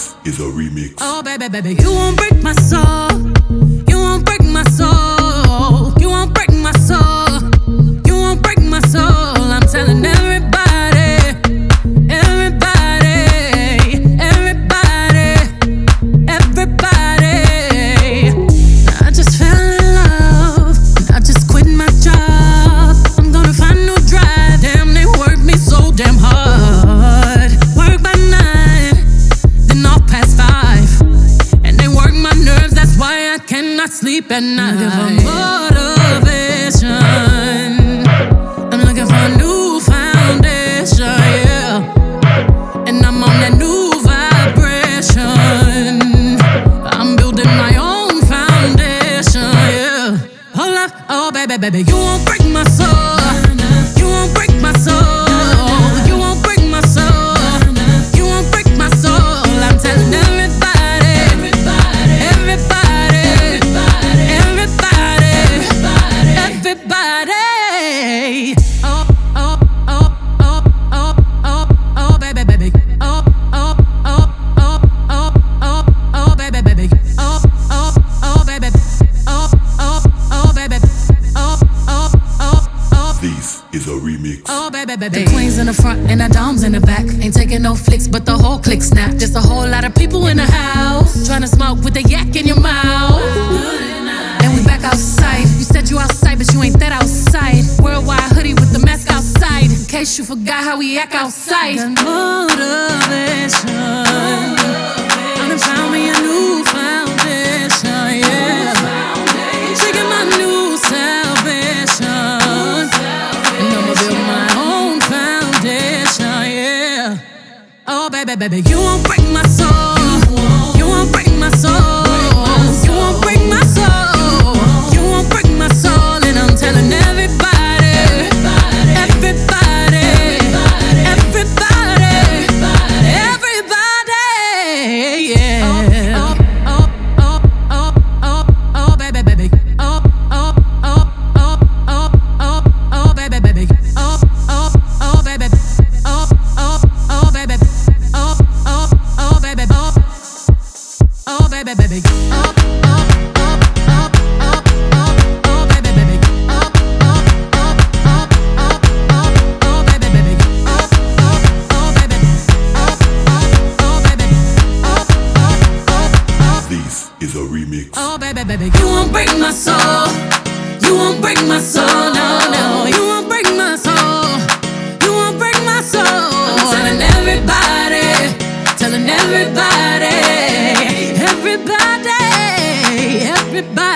This is a remix. Oh, baby, baby, you won't break my soul. You won't break my soul. You won't break my soul. You won't break my soul. I'm telling everybody, everybody, everybody, everybody. I just fell in love. I just quit my job. I'm gonna find a new drive. Damn, they work me so damn hard. Work by 9, then off past 5, and they work my nerves. That's why I cannot sleep at night. Looking for motivation. I'm looking for a new foundation, yeah. And I'm on that new vibration. I'm building my own foundation, yeah. Hold up, oh baby, baby, you won't break my soul. You won't break my soul. You won't break my soul. You won't break my soul. I'm telling everybody, everybody, everybody, everybody, everybody. Oh, oh, oh, oh, oh, oh, oh, baby, baby. Oh, oh, oh, oh, oh, oh, oh, baby, baby. Oh, oh, oh, baby. Oh, oh, oh, baby. Oh, oh, oh, oh. This is a remix. Oh, baby, baby. The queen's in the front and the dom's in the back. Ain't taking no flicks, but the whole click snap. There's a whole lot of people in the house trying to smoke with a yak in your mouth. And we back outside. You said you outside, but you ain't that outside. Worldwide hoodie with the mask outside, in case you forgot how we act outside. Got motivation. I done found me a new foundation, yeah. Taking my new salvation. And I'ma build my own foundation, yeah. Oh, baby, baby, you won't break my soul. You won't break my soul. You won't break my soul. You won't break my soul. And I'm telling everybody, everybody, everybody, everybody, yeah. Oh, oh, oh, oh, oh, oh, baby, baby. Oh, oh, oh, oh, oh, oh, oh, baby, baby. Oh, oh, oh, baby. Oh, oh, oh, baby. Oh, oh, oh, baby. Oh, oh, baby, baby. Oh, oh, oh, oh, oh, oh, oh, baby, baby. Oh, oh, oh, oh, oh, oh, oh, baby, baby. Oh, oh, oh, baby. Oh, oh, oh, baby. Oh, oh, oh, oh. This is a remix. Oh, baby, baby, you won't break my soul. You won't break my soul, no, no. You won't break my soul. You won't break my soul. I'm telling everybody, telling everybody, everybody, everybody.